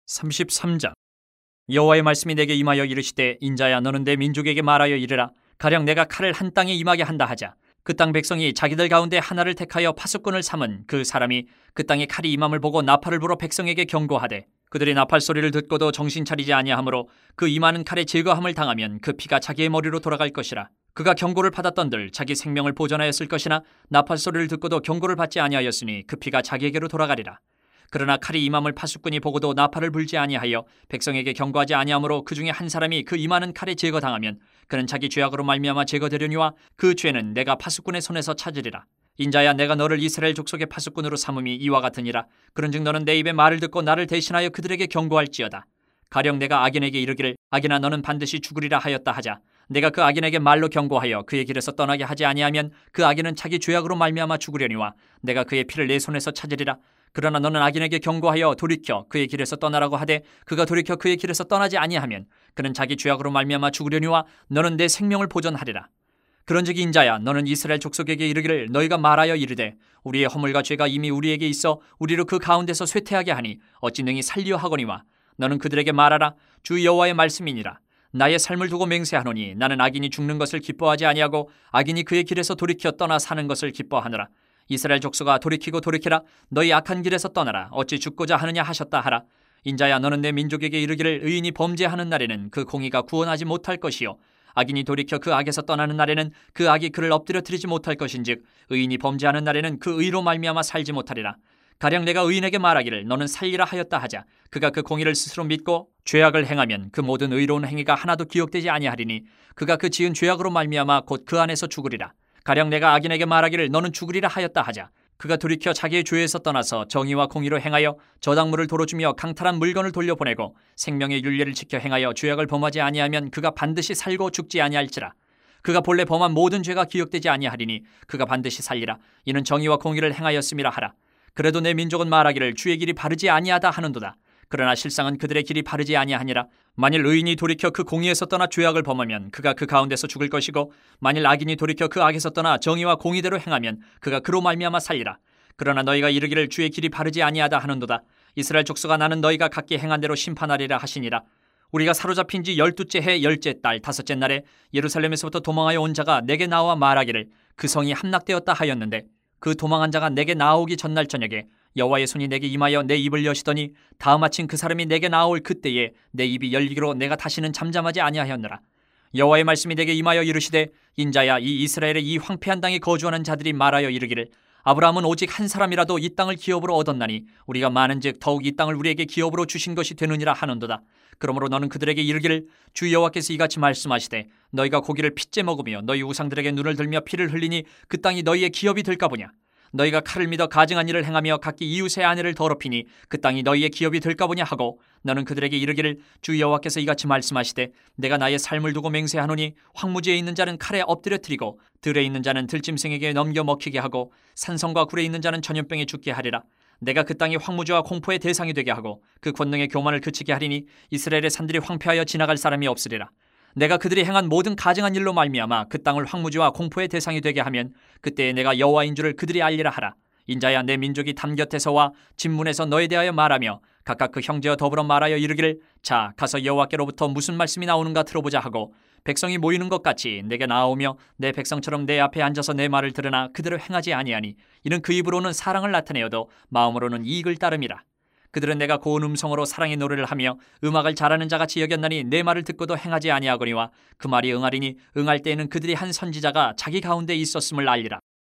33장. 여호와의 말씀이 내게 임하여 이르시되, 인자야, 너는 내 민족에게 말하여 이르라. 가령 내가 칼을 한 땅에 임하게 한다 하자. 그 땅 백성이 자기들 가운데 하나를 택하여 파수꾼을 삼은 그 사람이 그 땅에 칼이 임함을 보고 나팔을 불어 백성에게 경고하되, 그들이 나팔 소리를 듣고도 정신 차리지 아니하므로 그 임하는 칼에 제거함을 당하면 그 피가 자기의 머리로 돌아갈 것이라. 그가 경고를 받았던들 자기 생명을 보존하였을 것이나 나팔 소리를 듣고도 경고를 받지 아니하였으니 그 피가 자기에게로 돌아가리라. 그러나 칼이 임함을 파수꾼이 보고도 나팔을 불지 아니하여 백성에게 경고하지 아니하므로 그 중에 한 사람이 그 임하는 칼에 제거당하면 그는 자기 죄악으로 말미암아 제거되려니와 그 죄는 내가 파수꾼의 손에서 찾으리라. 인자야, 내가 너를 이스라엘 족속의 파수꾼으로 삼음이 이와 같으니라. 그런즉 너는 내 입의 말을 듣고 나를 대신하여 그들에게 경고할지어다. 가령 내가 악인에게 이르기를, 악인아, 너는 반드시 죽으리라 하였다 하자. 내가 그 악인에게 말로 경고하여 그의 길에서 떠나게 하지 아니하면 그 악인은 자기 죄악으로 말미암아 죽으려니와 내가 그의 피를 내 손에서 찾으리라. 그러나 너는 악인에게 경고하여 돌이켜 그의 길에서 떠나라고 하되 그가 돌이켜 그의 길에서 떠나지 아니하면 그는 자기 죄악으로 말미암아 죽으려니와 너는 내 생명을 보존하리라. 그런즉 인자야, 너는 이스라엘 족속에게 이르기를, 너희가 말하여 이르되 우리의 허물과 죄가 이미 우리에게 있어 우리를 그 가운데서 쇠퇴하게 하니 어찌 능히 살리려 하거니와 너는 그들에게 말하라. 주 여호와의 말씀이니라. 나의 삶을 두고 맹세하노니 나는 악인이 죽는 것을 기뻐하지 아니하고 악인이 그의 길에서 돌이켜 떠나 사는 것을 기뻐하노라. 이스라엘 족속아, 돌이키고 돌이키라. 너희 악한 길에서 떠나라. 어찌 죽고자 하느냐 하셨다 하라. 인자야, 너는 내 민족에게 이르기를, 의인이 범죄하는 날에는 그 공의가 구원하지 못할 것이요 악인이 돌이켜 그 악에서 떠나는 날에는 그 악이 그를 엎드려뜨리지 못할 것인즉 의인이 범죄하는 날에는 그 의로 말미암아 살지 못하리라. 가령 내가 의인에게 말하기를, 너는 살리라 하였다 하자. 그가 그 공의를 스스로 믿고 죄악을 행하면 그 모든 의로운 행위가 하나도 기억되지 아니하리니 그가 그 지은 죄악으로 말미암아 곧 그 안에서 죽으리라. 가령 내가 악인에게 말하기를, 너는 죽으리라 하였다 하자. 그가 돌이켜 자기의 죄에서 떠나서 정의와 공의로 행하여 저당물을 도로 주며 강탈한 물건을 돌려보내고 생명의 율례를 지켜 행하여 죄악을 범하지 아니하면 그가 반드시 살고 죽지 아니할지라. 그가 본래 범한 모든 죄가 기억되지 아니하리니 그가 반드시 살리라. 이는 정의와 공의를 행하였음이라 하라. 그래도 내 민족은 말하기를, 주의 길이 바르지 아니하다 하는도다. 그러나 실상은 그들의 길이 바르지 아니하니라. 만일 의인이 돌이켜 그 공의에서 떠나 죄악을 범하면 그가 그 가운데서 죽을 것이고, 만일 악인이 돌이켜 그 악에서 떠나 정의와 공의대로 행하면 그가 그로 말미암아 살리라. 그러나 너희가 이르기를, 주의 길이 바르지 아니하다 하는도다. 이스라엘 족속아, 나는 너희가 각기 행한 대로 심판하리라 하시니라. 우리가 사로잡힌 지 12째 해 10째 달 5째 날에 예루살렘에서부터 도망하여 온 자가 내게 나와 말하기를, 그 성이 함락되었다 하였는데, 그 도망한 자가 내게 나오기 전날 저녁에 여호와의 손이 내게 임하여 내 입을 여시더니 다음 아침 그 사람이 내게 나올 그때에 내 입이 열리기로 내가 다시는 잠잠하지 아니하였노라. 여호와의 말씀이 내게 임하여 이르시되, 인자야, 이 이스라엘의 이 황폐한 땅에 거주하는 자들이 말하여 이르기를, 아브라함은 오직 한 사람이라도 이 땅을 기업으로 얻었나니 우리가 많은즉 더욱 이 땅을 우리에게 기업으로 주신 것이 되느니라 하는도다. 그러므로 너는 그들에게 이르기를, 주 여호와께서 이같이 말씀하시되, 너희가 고기를 핏째 먹으며 너희 우상들에게 눈을 들며 피를 흘리니 그 땅이 너희의 기업이 될까 보냐. 너희가 칼을 믿어 가증한 일을 행하며 각기 이웃의 아내를 더럽히니 그 땅이 너희의 기업이 될까 보냐 하고, 너는 그들에게 이르기를, 주 여호와께서 이같이 말씀하시되, 내가 나의 삶을 두고 맹세하노니 황무지에 있는 자는 칼에 엎드려뜨리고 들에 있는 자는 들짐승에게 넘겨 먹히게 하고 산성과 굴에 있는 자는 전염병에 죽게 하리라. 내가 그 땅이 황무지와 공포의 대상이 되게 하고 그 권능의 교만을 그치게 하리니 이스라엘의 산들이 황폐하여 지나갈 사람이 없으리라. 내가 그들이 행한 모든 가증한 일로 말미암아 그 땅을 황무지와 공포의 대상이 되게 하면 그때에 내가 여호와인 줄을 그들이 알리라 하라. 인자야, 내 민족이 담 곁에서와 진문에서 너에 대하여 말하며 각각 그 형제와 더불어 말하여 이르기를, 자, 가서 여호와께로부터 무슨 말씀이 나오는가 들어보자 하고 백성이 모이는 것 같이 내게 나오며 내 백성처럼 내 앞에 앉아서 내 말을 들으나 그대로 행하지 아니하니 이는 그 입으로는 사랑을 나타내어도 마음으로는 이익을 따름이라. 그들은 내가 고운 음성으로 사랑의 노래를 하며 음악을 잘하는 자같이 여겼나니 내 말을 듣고도 행하지 아니하거니와 그 말이 응하리니 응할 때에는 그들이 한 선지자가 자기 가운데 있었음을 알리라.